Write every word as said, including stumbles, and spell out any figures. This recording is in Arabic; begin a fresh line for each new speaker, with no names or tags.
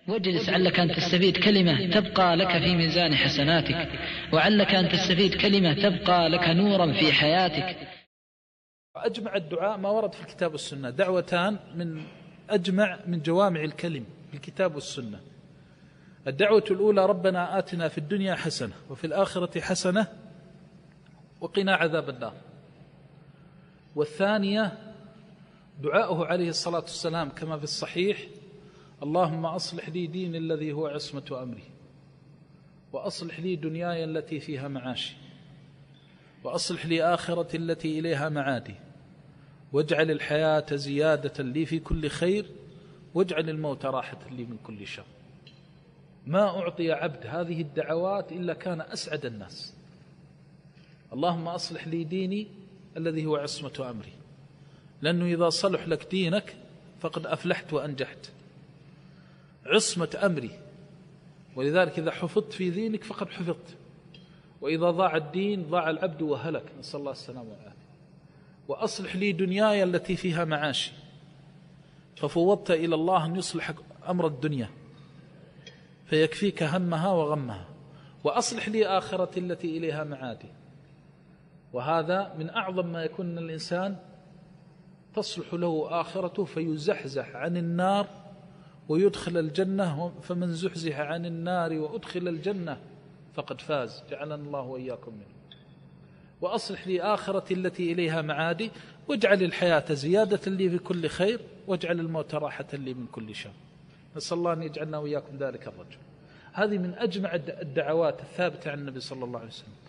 واجلس علك أن تستفيد كلمة تبقى لك في ميزان حسناتك، وعلك أن تستفيد كلمة تبقى لك نورا في حياتك.
أجمع الدعاء ما ورد في الكتاب والسنة، دعوتان من أجمع من جوامع الكلم في الكتاب والسنة. الدعوة الأولى: ربنا آتنا في الدنيا حسنة وفي الآخرة حسنة وقنا عذاب النار. والثانية دعاؤه عليه الصلاة والسلام كما في الصحيح: اللهم أصلح لي ديني الذي هو عصمة أمري، وأصلح لي دنياي التي فيها معاشي، وأصلح لي آخرتي التي إليها معادي، واجعل الحياة زيادة لي في كل خير، واجعل الموت راحة لي من كل شر. ما أعطي عبد هذه الدعوات إلا كان أسعد الناس. اللهم أصلح لي ديني الذي هو عصمة أمري، لأنه إذا صلح لك دينك فقد أفلحت وأنجحت. عصمة أمري، ولذلك إذا حفظت في دينك فقد حفظت، وإذا ضاع الدين ضاع العبد وهلك، نسأل الله السلامة والعافية. وأصلح لي دنياي التي فيها معاشي، ففوضت إلى الله أن يصلح أمر الدنيا فيكفيك همها وغمها، وأصلح لي آخرتي التي إليها معادي. وهذا من أعظم ما يكون الإنسان تصلح له آخرته فيزحزح عن النار ويدخل الجنة، فمن زحزح عن النار وأدخل الجنة فقد فاز، جعلنا الله وإياكم منه. وأصلح لي آخرتي التي إليها معادي، واجعل الحياة زيادة لي في كل خير، واجعل الموت راحة لي من كل شر. نسأل الله أن يجعلنا وإياكم ذلك الرجل. هذه من أجمع الدعوات الثابتة عن النبي صلى الله عليه وسلم.